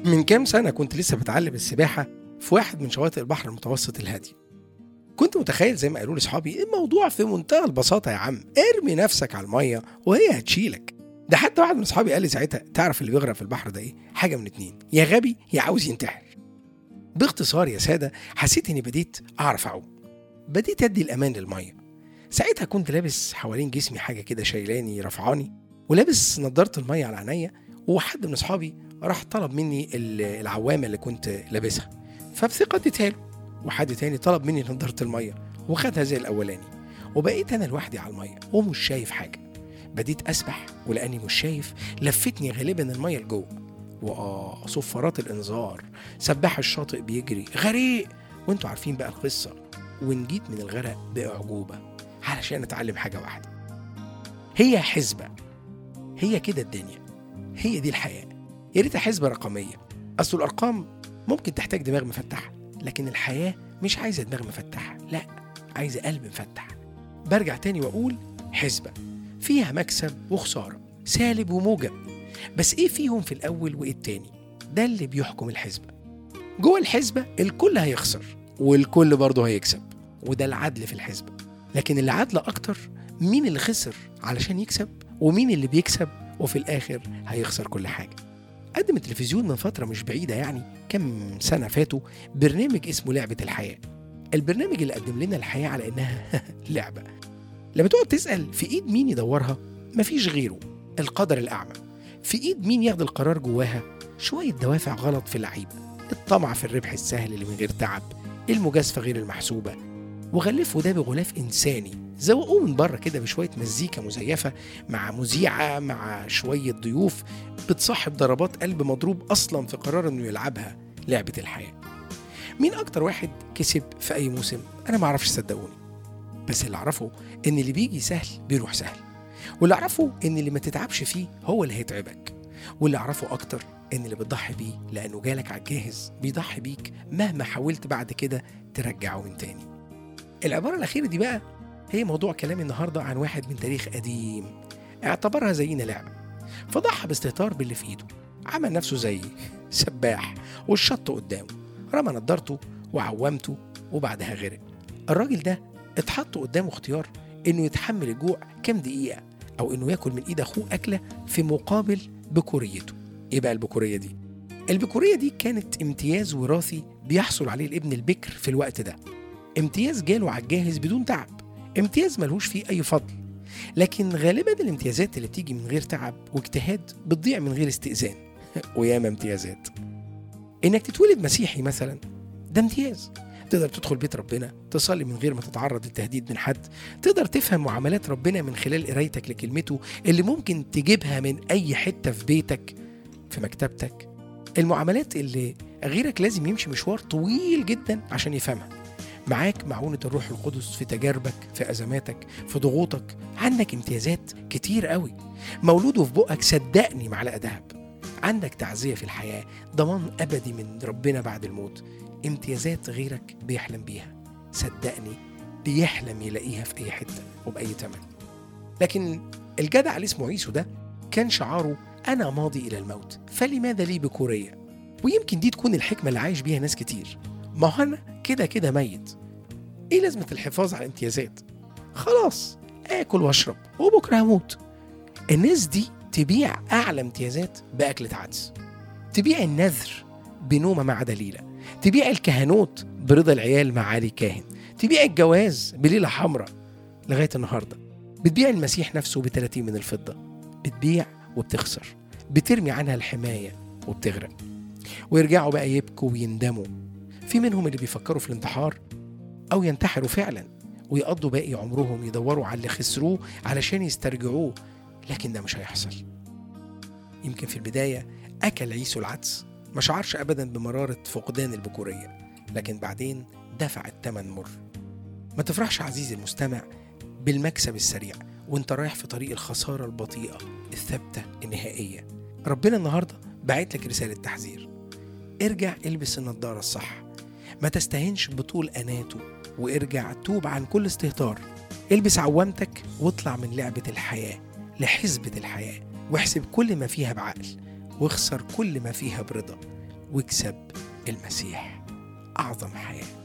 من كام سنة كنت لسه بتعلم السباحة في واحد من شواطئ البحر المتوسط الهادي. كنت متخيل زي ما قالوا لي صحابي الموضوع في منتهى البساطة يا عم، ارمي نفسك على المية وهي هتشيلك. ده حتى واحد من صحابي قال لي ساعتها تعرف اللي بيغرق في البحر ده ايه؟ حاجة من اتنين، يا غبي يا عاوز ينتحر. باختصار يا سادة حسيت اني بديت اعرف اعوم، بديت ادي الامان للمية. ساعتها كنت لابس حوالين جسمي حاجة كده شايلاني رفعاني، ولابس نضارة المية على عينيا، وحد من اصحابي راح طلب مني العوامة اللي كنت لابسها، فبثقة اديتها له. وحد تاني طلب مني نضارة المية وخدها زي الاولاني، وبقيت انا لوحدي على المية ومش شايف حاجة. بديت اسبح ولاني مش شايف لفتني غالبا المية لجوه، صفارات الانذار، سباح الشاطئ بيجري غريق، وانتوا عارفين بقى القصة. ونجيت من الغرق بأعجوبة علشان اتعلم حاجة واحدة، هي حسبة. هي كده الدنيا، هي دي الحياة. يا ريتها حسبة رقمية، أصل الأرقام ممكن تحتاج دماغ مفتحة، لكن الحياة مش عايزة دماغ مفتحة، لا عايزة قلب مفتح. برجع تاني وأقول حسبة فيها مكسب وخسارة، سالب وموجب، بس إيه فيهم في الأول وإيه التاني؟ ده اللي بيحكم الحسبة. جوه الحسبة الكل هيخسر والكل برضه هيكسب، وده العدل في الحسبة. لكن اللي عدل أكتر مين اللي خسر علشان يكسب ومين اللي بيكسب وفي الآخر هيخسر كل حاجة. قدم التلفزيون من فترة مش بعيدة، يعني كم سنة فاتوا، برنامج اسمه لعبة الحياة. البرنامج اللي قدم لنا الحياة على إنها لعبة. لما تقعد تسأل في إيد مين يدورها، مفيش غيره، القدر الأعمى. في إيد مين ياخد القرار جواها؟ شوية دوافع غلط في اللعيبة، الطمع في الربح السهل اللي من غير تعب، المجازفة غير المحسوبة. وغلفوا ده بغلاف إنساني، زوقوه من بره كده بشوية مزيكا مزيفة، مع مذيعة، مع شوية ضيوف بتصاحب ضربات قلب مضروب أصلا في قرار إنه يلعبها لعبة الحياة. مين أكتر واحد كسب في أي موسم؟ أنا ما أعرفش صدقوني، بس اللي أعرفه إن اللي بيجي سهل بيروح سهل، واللي أعرفه إن اللي ما تتعبش فيه هو اللي هيتعبك، واللي أعرفه أكتر إن اللي بتضحي بيه لأنه جالك على الجاهز بيضحي بيك مهما حاولت بعد كده ترجعه من تاني. العبارة الأخيرة دي بقى هي موضوع كلامي النهاردة عن واحد من تاريخ قديم اعتبرها زينا لعبة، فضحى باستهتار باللي في إيده، عمل نفسه زي سباح والشط قدامه، رمى نضارته وعومته وبعدها غرق. الراجل ده اتحط قدامه اختيار إنه يتحمل الجوع كام دقيقة أو إنه يأكل من إيد أخوه أكلة في مقابل بكوريته. إيه بقى البكورية دي؟ البكورية دي كانت امتياز وراثي بيحصل عليه الابن البكر في الوقت ده، امتياز جاله على الجاهز بدون تعب، امتياز ملهوش فيه أي فضل. لكن غالبا الامتيازات اللي بتيجي من غير تعب واجتهاد بتضيع من غير استئذان. وياما امتيازات. إنك تتولد مسيحي مثلا ده امتياز، تقدر تدخل بيت ربنا، تصلي من غير ما تتعرض للتهديد من حد، تقدر تفهم معاملات ربنا من خلال قرايتك لكلمته اللي ممكن تجيبها من أي حتة في بيتك في مكتبتك، المعاملات اللي غيرك لازم يمشي مشوار طويل جدا عشان يفهمها. معاك معونة الروح القدس في تجاربك، في أزماتك، في ضغوطك. عندك امتيازات كتير قوي، مولود في بقك صدقني معلقة دهب. عندك تعزية في الحياة، ضمان أبدي من ربنا بعد الموت. امتيازات غيرك بيحلم بيها، صدقني بيحلم يلاقيها في أي حتة وبأي تمن. لكن الجدع اللي اسمه عيسو ده كان شعاره أنا ماضي إلى الموت فلماذا لي بكورية. ويمكن دي تكون الحكمة اللي عايش بيها ناس كتير، ما هو أنا كده كده ميت، إيه لازمة الحفاظ على الامتيازات؟ خلاص آكل واشرب وبكرة هموت. الناس دي تبيع أعلى امتيازات بأكلة عدس، تبيع النذر بنومة مع دليلة، تبيع الكهنوت برضا العيال مع علي كاهن، تبيع الجواز بليلة حمراء. لغاية النهاردة بتبيع المسيح نفسه ب30 من الفضة، بتبيع وبتخسر، بترمي عنها الحماية وبتغرق. ويرجعوا بقى يبكوا ويندموا. في منهم اللي بيفكروا في الانتحار أو ينتحروا فعلا ويقضوا باقي عمرهم يدوروا على اللي خسروه علشان يسترجعوه، لكن ده مش هيحصل. يمكن في البداية أكل عيسو العدس، ما شعرش أبدا بمرارة فقدان البكورية، لكن بعدين دفع الثمن مر. ما تفرحش عزيزي المستمع بالمكسب السريع وانت رايح في طريق الخسارة البطيئة الثابتة النهائية. ربنا النهاردة بعت لك رسالة تحذير، ارجع البس النضارة الصح، ما تستهينش بطول أناته، وارجع توب عن كل استهتار. البس عوامتك واطلع من لعبة الحياة لحسبة الحياة، واحسب كل ما فيها بعقل واخسر كل ما فيها برضا. واكسب المسيح أعظم حياة.